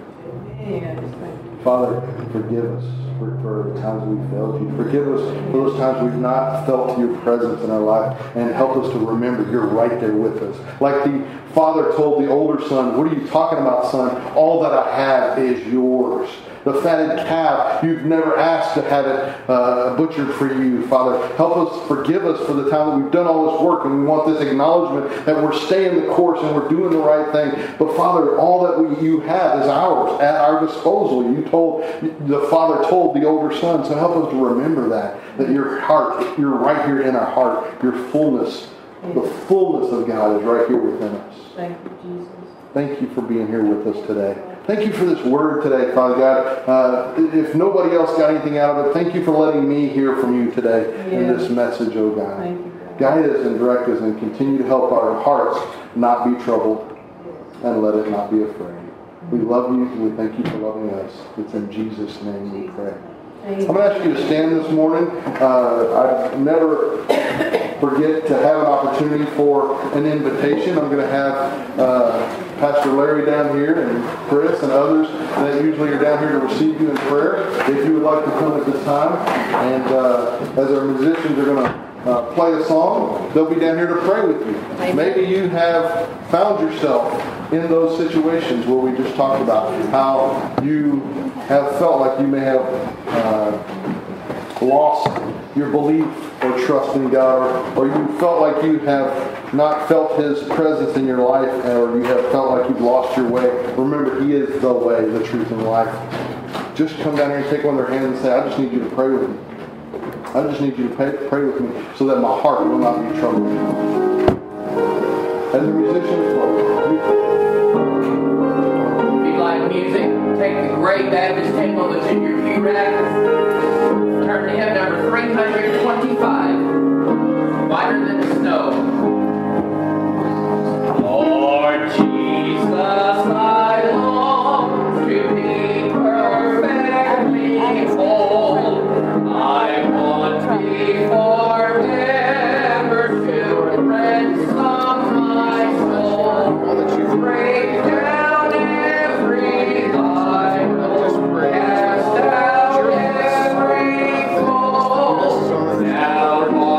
Father, forgive us for, for the times we've failed you. Forgive us for those times we've not felt your presence in our life, and help us to remember you're right there with us. Like the father told the older son, what are you talking about, son? All that I have is yours. The fatted calf, you've never asked to have it uh, butchered for you, Father. Help us, forgive us for the time that we've done all this work and we want this acknowledgement that we're staying the course and we're doing the right thing. But Father, all that we, you have is ours, at our disposal. You told, the Father told the older son, so help us to remember that, that your heart, you're right here in our heart. Your fullness, the fullness of God is right here within us. Thank you, Jesus. Thank you for being here with us today. Thank you for this word today, Father God. Uh, if nobody else got anything out of it, thank you for letting me hear from you today yeah. in this message, oh God. Thank you, God. Guide us and direct us and continue to help our hearts not be troubled and let it not be afraid. We love you and we thank you for loving us. It's in Jesus' name we pray. I'm going to ask you to stand this morning. Uh, I never forget to have an opportunity for an invitation. I'm going to have uh, Pastor Larry down here and Chris and others that usually are down here to receive you in prayer. If you would like to come at this time, and uh, as our musicians are going to Uh, play a song, they'll be down here to pray with you. Maybe you have found yourself in those situations where we just talked about how you have felt like you may have uh, lost your belief or trust in God, or, or you felt like you have not felt His presence in your life, or you have felt like you've lost your way. Remember, He is the way, the truth, and life. Just come down here and take one of their hands and say, I just need you to pray with me. I just need you to pray, pray with me so that my heart will not be troubled. As the musicians play. If you like music, take the Great Baptist Hymnal that's in your pew rack. Turn to hymn number three hundred twenty-five. Whiter than the snow. Lord Jesus, I long to be perfectly whole. I want to be forever to ransom my soul. Break down every idol, cast out every foe. Now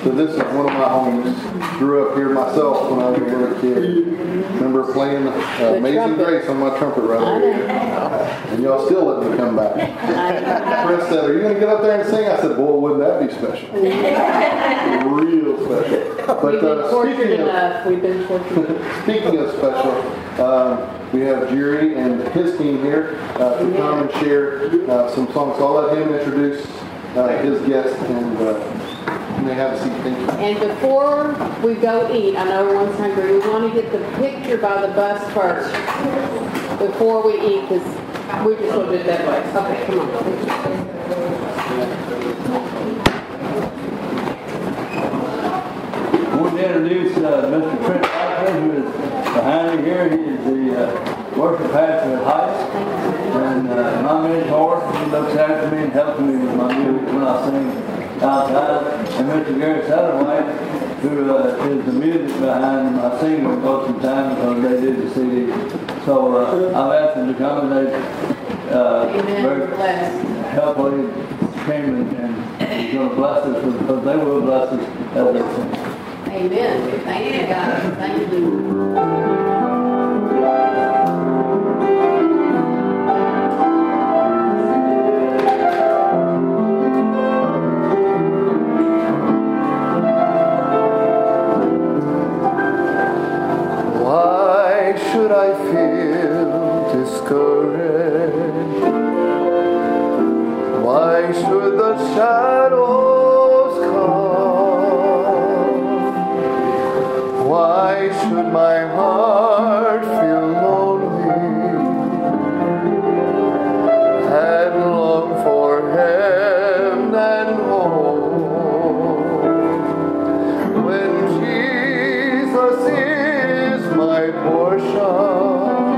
So this is one of my homes. Grew up here myself when I was a little kid. Remember playing uh, Amazing Grace on my trumpet right over here. And y'all still let me come back. Chris said, are you going to get up there and sing? I said, boy, wouldn't that be special? Real special. But We've been uh, fortunate speaking of, enough. We've been fortunate. speaking of special, um, we have Jerry and his team here uh, to come and share uh, some songs. So I'll let him introduce uh, his guest, and uh, you may have a seat. Thank you. And before we go eat, I know everyone's hungry, we want to get the picture by the bus first before we eat, because we just will do it that way. Okay, come on. I want to introduce uh, Mister Trent Franklin, who is behind me here. He is the uh, worship pastor at Heights, and uh, my mentor. He looks after me and helps me with my music when I sing outside. And Mister Gary Satterwhite, who uh, is the music behind my singing most of the time because they did the C D. So uh, I've asked them to come, and they uh, very helpfully came and, and is going to bless us because they will bless us as they sing. Amen. Thank you, God. Thank you. Why should I feel discouraged? Why should the shadows come? Why should my heart feel lonely and long for heaven and home when Jesus is my portion,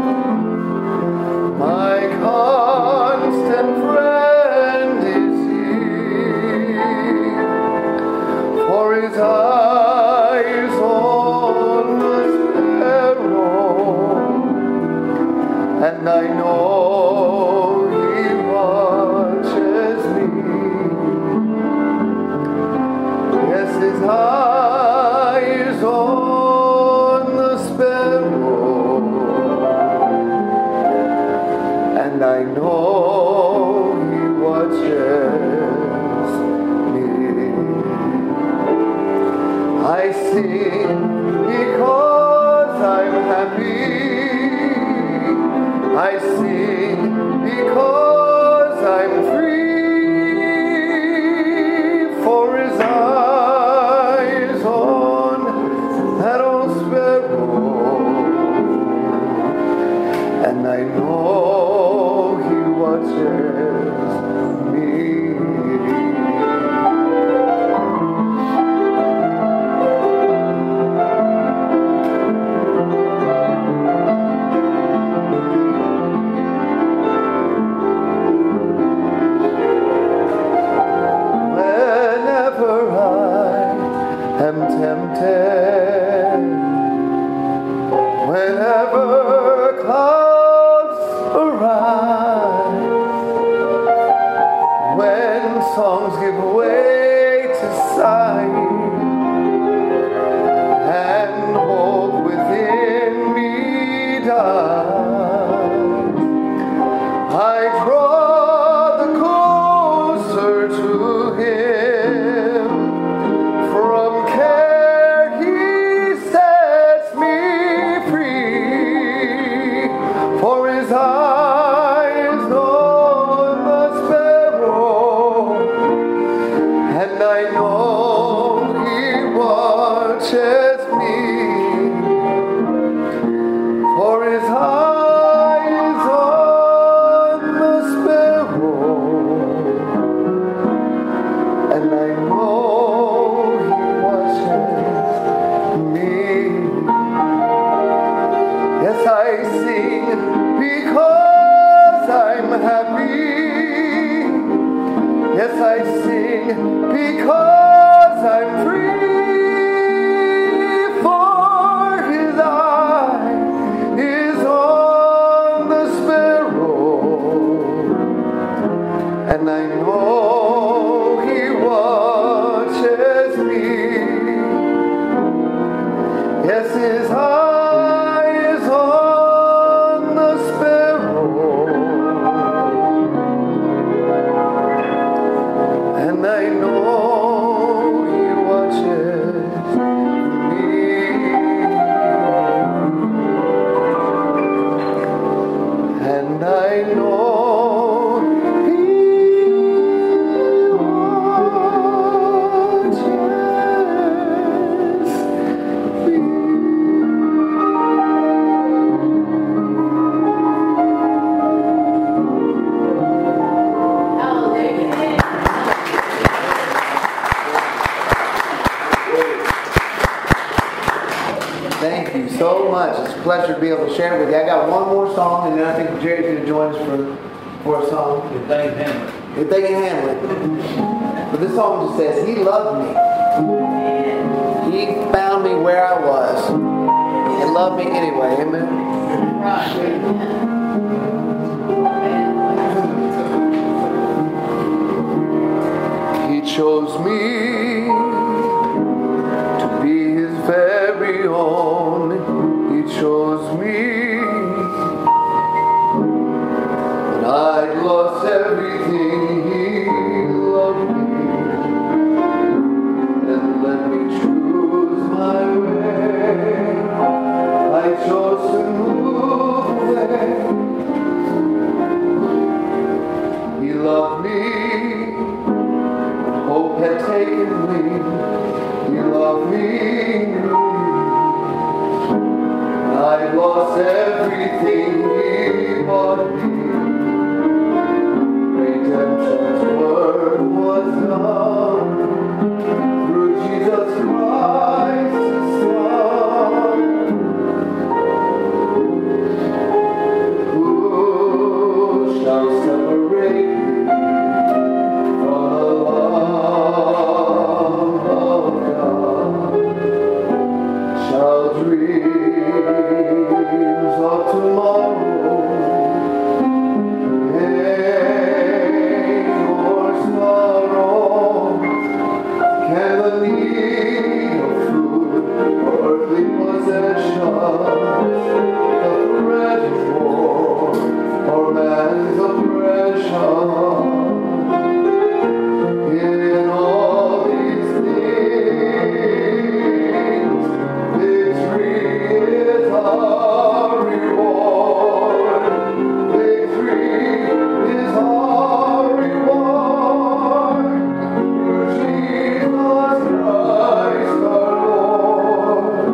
my constant friend is He, for His eyes on the sparrow, and I know He watches me. Yes, His eyes on the sparrow, and I know He watches me. I sing because I'm happy. I sing because I'm free, for His eyes on that old sparrow, and I know He watches me. Whenever I am tempted, whenever clouds arise, when songs give way to sighing and hope within me dies, I draw the closer to Him. From care He sets me free, for His eyes on the sparrow, and I know He watches me, for His eyes on the sparrow, and I know He watches me. Yes, I sing because I'm happy. Yes, I sing because I'm free, for His eye is on the sparrow, and I know He watches me. Thank you so much. It's a pleasure to be able to share it with you. I got one more song, and then I think Jerry's going to join us for, for a song. If they can handle it. If they can handle it. But this song just says, He loved me. He found me where I was. And loved me anyway. Amen. He chose me to be His very own. He chose me when I'd lost everything. He loved me and let me choose my way. I chose to move away. He loved me. Hope had taken me. He loved me. I lost everything. He bought me. Redemption's work was done through Jesus Christ, His Son. Who shall separate me from the love of God? Shall dreams of tomorrow pain or sorrow? Can the need of food or earthly possessions, the threat of war or man's oppression? In all these things, victory is our reward. Victory is our reward. Through Jesus Christ our Lord.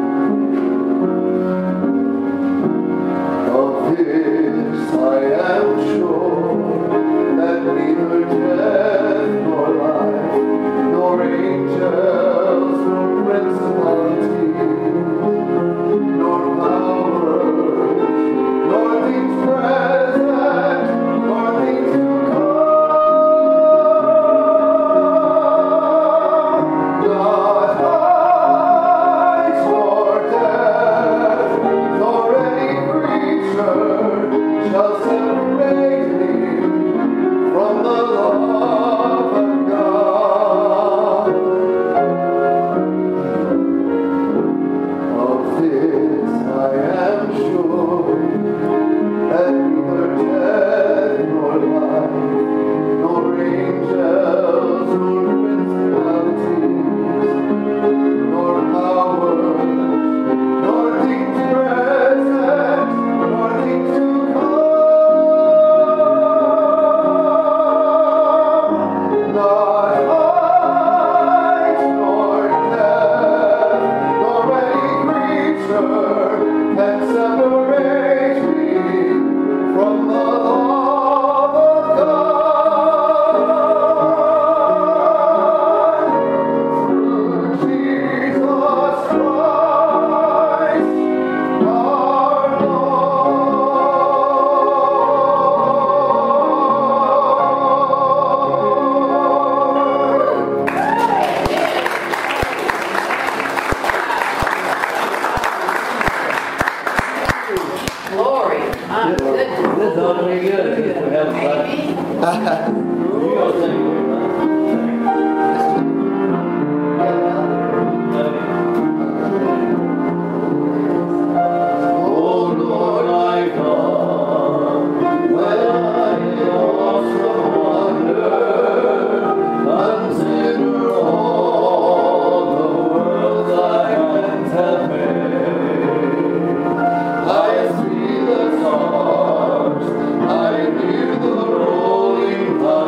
Of this I am sure, that neither death nor life, nor angels, nor principalities, nor powers, nor things present, nor things to come, not height nor depth, nor any creature shall separate me from the love of God. Of this I am sure, that neither death nor life, nor angels, nor principalities, nor powers, nor things present, nor things to come, not height nor depth, nor any creature can separate me from the love of God. Through Jesus Christ our Lord. Glory. My goodness. This ought to be good if we have a class. Amen. You gonna sing it, Oh Lord, my God, when I am lost of wonder, consider all the worlds thy hands have made. I see the stars, I hear the rolling thunder.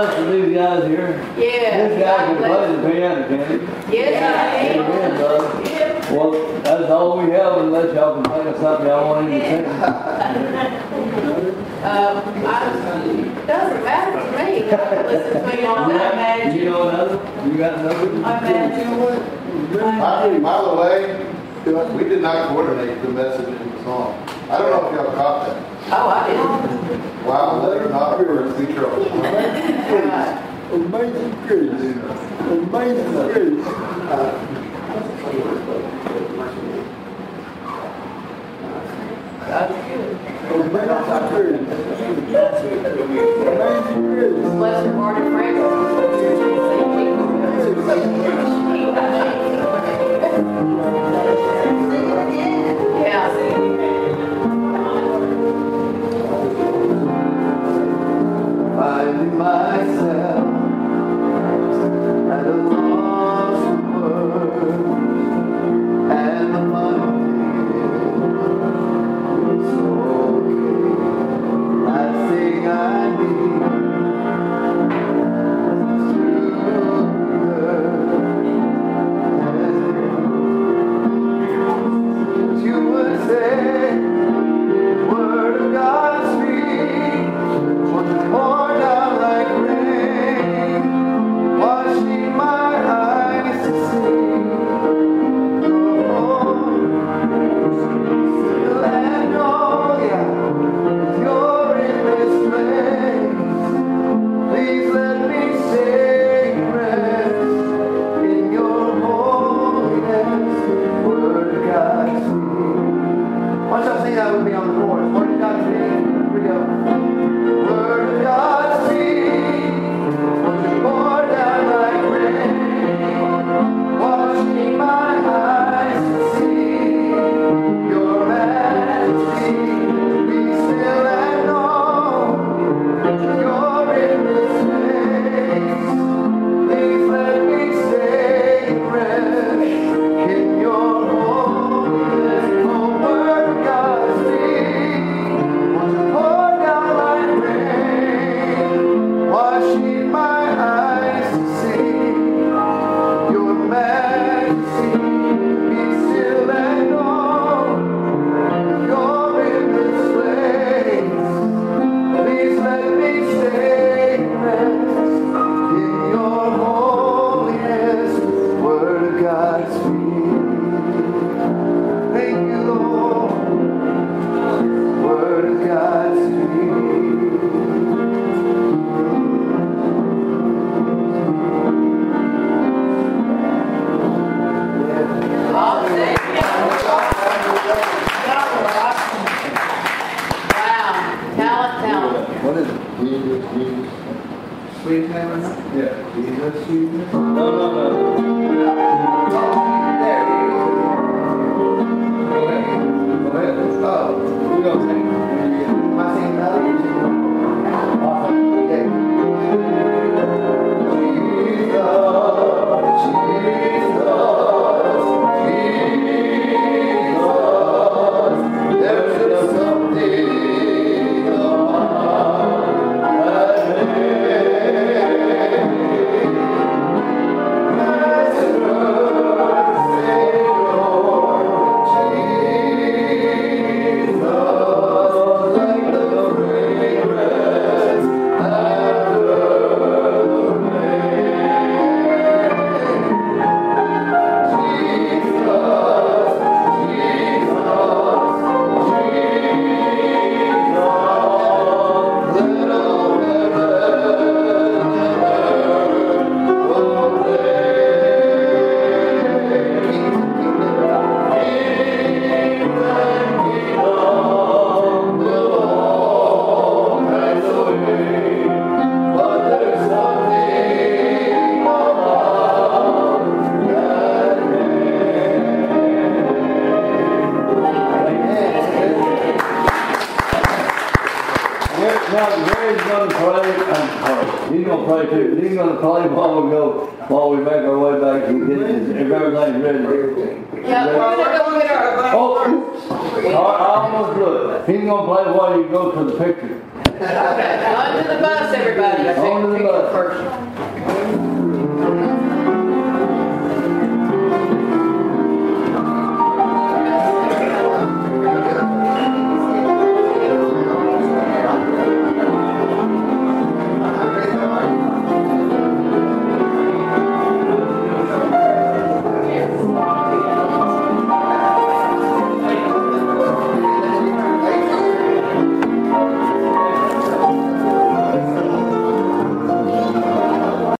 blessed with these guys here. Yeah. This guy can play the piano, can he? Yes, I am. Amen, brother. Well, that's all we have unless y'all can think of something y'all want him to sing. Uh, I, doesn't matter to me. I can listen to me all Yeah, day. you know another? You got another? I imagine what? By, by the way, we did not coordinate the message in the song. I don't know if y'all caught that. Oh, I didn't. Wow, let her not for us be trouble. Amazing grace. Amazing grace. That's good. Amazing grace. Amazing grace. Bless her heart and Finding myself at a loss for words, and the Monday is okay. Last thing I need is to hear you would say, word of God speak, won't you pour down like rain, washing my eyes to see your still and all, yeah, you're in this place. Please let me stay and rest in your holiness. Word of God speak. Why don't y'all sing that with me on the chorus? Word of God speak. Here we go. Word of God speak, won't you pour down like rain, washing my eyes to see your majesty. Be still and know you're in this place. Please let me stay and rest in your holiness. Oh, word of God speak, won't you pour down like rain, washing my eyes to see your majesty. Be still and know you're in this place. Please let me stay and rest in your holiness. Word of God speak. Thank you, Lord. Word of God speak. Wow. Talent, talent. What is it? Sweet name? Yeah. Jesus, sweetness. No, no, no. There you Go ahead. Go ahead. go. Oh, You go sing. am I singing another? Awesome. Okay. Jesus, Jesus, there's just something about that name. Now, Gary's going to play, I'm sorry, he's going to play too. He's going to play while we go, while we make our way back and get this, if everything's ready. Yeah, we're gonna go get our. Oh, oops. I I almost blew it. He's going to play while you go to the picture. Okay, on to the bus, everybody. On to the Take it bus. first.